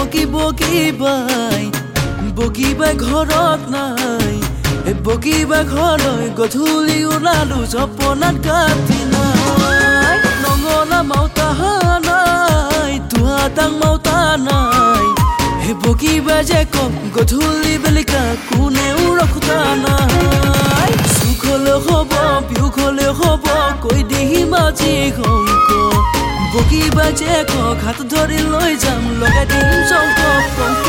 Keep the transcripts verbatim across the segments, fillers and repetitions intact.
বকি বকি বাই বকি বাই ঘৰত নাই বকি বাই ঘৰলৈ গধূলি ওলালো জপনাত কাটি নাই নঙলা মাউতা নাই তুহা তাং মাউতা নাই হে বকি বাই যে কম গধূলি বেলিকা কোনেও ৰখোতা নাই সুখ হলে হব বিয়োগ হলে হব কৈ দিহি মাজি গংক বকি বাই যে কক হাত ধৰি লৈ যাম লগাই দিম চংক পংক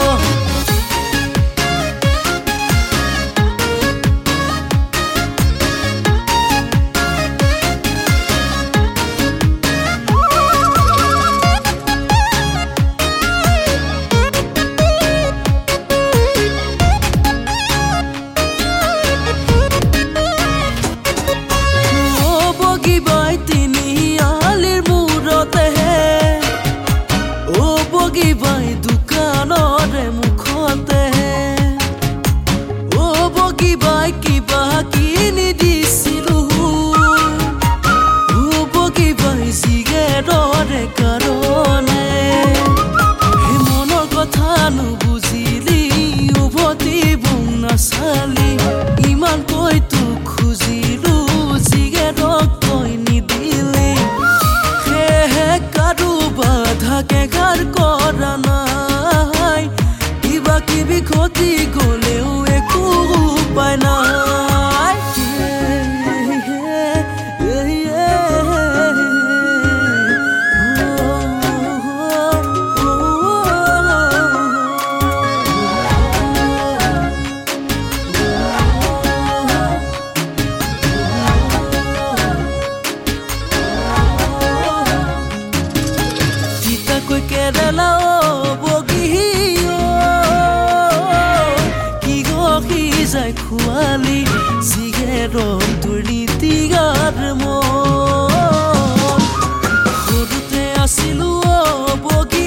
বাই দোকানৰে মুখতে ও বগি বাই কিবা কিনি দিছিলো ও বগি বাই সিগাৰেটৰে কাৰণে হে মনৰ কথা নুবুজিলি উভতি বুং নাচালি ইমান কৈ তোক খুজিলো সিগাৰেটক তই নিদিলি সেয়েহে কাৰো বাধাকে গাৰ কৰা নাই কিবা কিবি ক্ষতি গলেও একো উপায় নাই কেৰেলা বগি কি গি যায় খোৱালি চিগাৰেটৰ দুৰ্নীতি গাৰ মন সৰুতে আছিলো বগি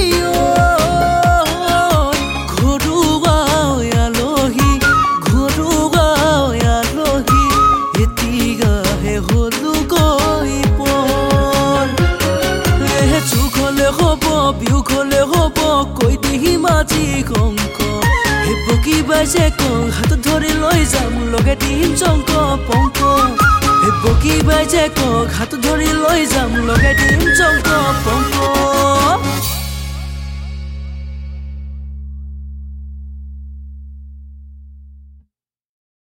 ঘৰুৱা আলহী ঘৰুৱা আলহী এতিগাহে হলো গৈ পৰ চুখ হলে হব বিয়োগ হলে হব কৈ দিহি মাজি গংক হে বকি বাই যে কক হাত ধৰি লৈ যাম লগাই দিম চংক পংক হে বকি বাই যে কক হাত ধৰি লৈ যাম লগাই দিম চংক পংক